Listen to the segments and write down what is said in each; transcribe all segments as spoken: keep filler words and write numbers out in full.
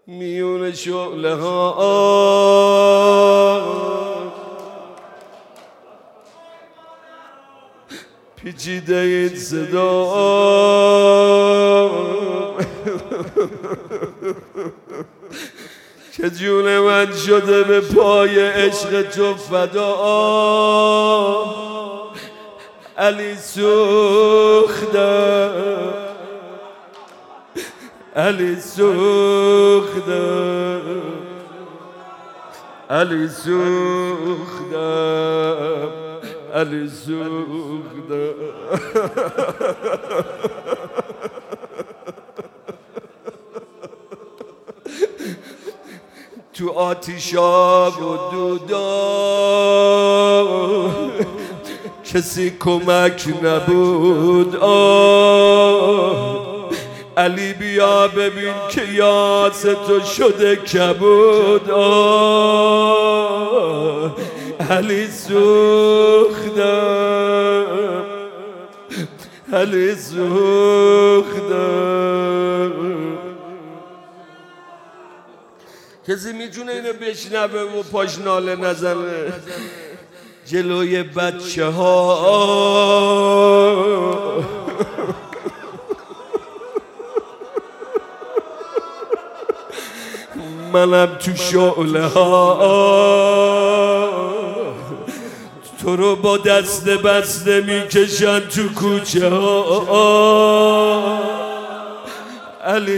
میون شعله ها پیچیده این صدا که جون من شده به پای عشق تو فدا. علی سوختم، علی سوختم، علی سوختم، علی سوختم. تو آتیشا و دودا کسی کمک نبود. آه علی بیا ببین که یاس تو شده کبود. آه علی سوختم، علی سوختم. کسی میتونه اینو بشنوه و پاش ناله نزنه؟ جلوی بچه ها منم تو شعله ها تو رو با دست بسته میکشن تو کوچه ها. علی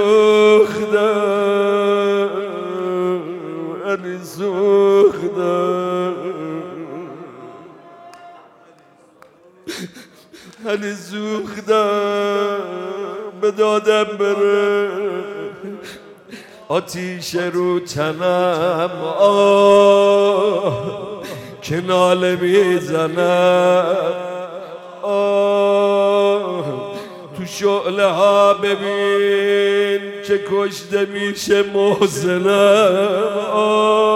سوختم، علی سوختم، علی سوختم. به دادم بره آتیش رو تنم، آه که ناله میزنم. آه تو شعله ها ببین که کشته میشه محسنم. آه